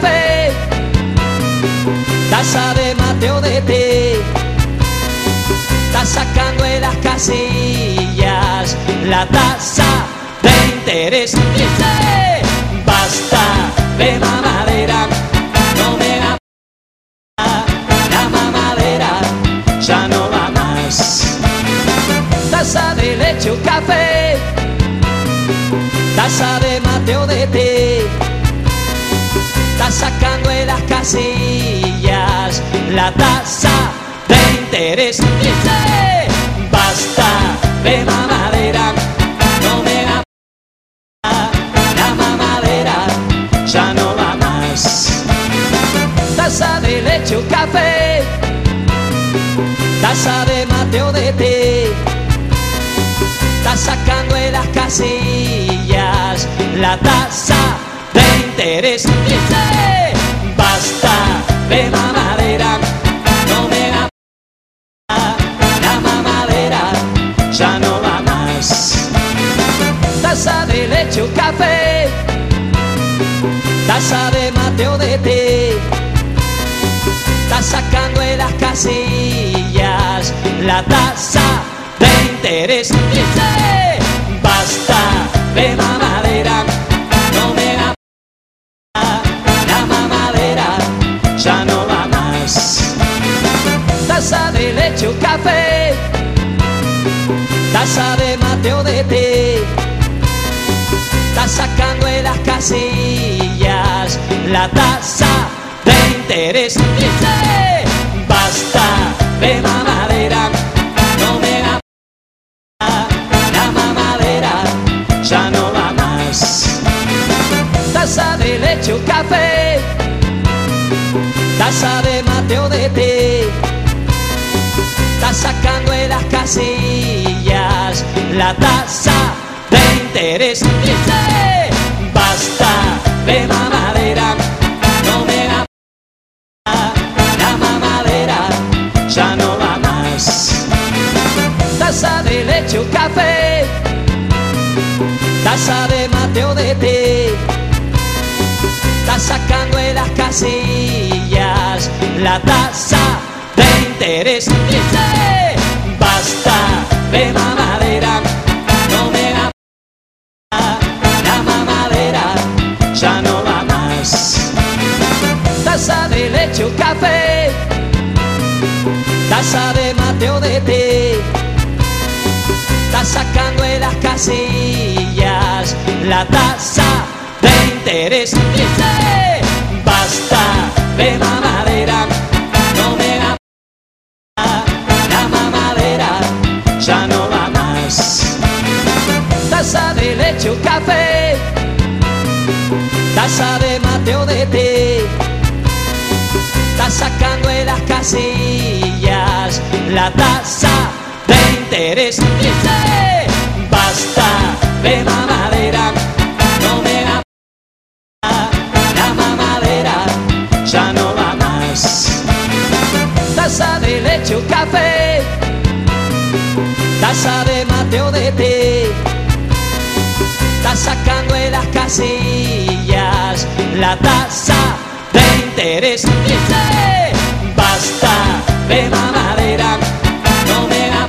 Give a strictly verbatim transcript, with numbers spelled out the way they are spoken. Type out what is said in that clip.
café, taza de mate o de té, está sacando en las casillas la tasa de interés. Dice, basta de mamadera, no me da la mamadera, ya no va más. Taza de leche o café, taza de mate o de té, está sacando en las casillas la tasa de interés. Dice, basta de mamadera, no me da la mamadera, ya no va más. Taza de leche o café, taza de mate o de té, está sacando en las casillas la tasa de interés. Dice, basta de mamadera, no me da la mamadera, ya no va más. Taza de leche o café, taza de mate o de té, está sacando en las casillas la tasa de interés. Dice, basta de mamadera, no me da la mamadera, ya no va más. Taza de leche o café, taza de mate o de té, está sacando en las casillas la tasa de interés. Dice, basta de mamadera, no me da la mamadera, ya no va más. Taza de leche o café, taza de mate o de té, está sacando en las casillas la tasa de interés. Dice, basta de mamadera, no me da la mamadera, ya no va más. Taza de leche o café, taza de mate o de té, está sacando en las casillas la tasa de interés. Dice, basta de mamadera, no me da la mamadera, ya no va más. Taza de leche o café, taza de mate o de té, está sacando en las casillas la tasa de interés. Dice, basta de mamadera, no me da la mamadera, ya no va más. Taza de leche o café, taza de mate o de té, está sacando en las casillas la tasa de interés. Dice, basta de mamadera, no me da la mamadera, ya no va más. Taza de leche o café, taza de mate o de té, está sacando en las casillas la tasa de interés. Dice, basta de mamadera,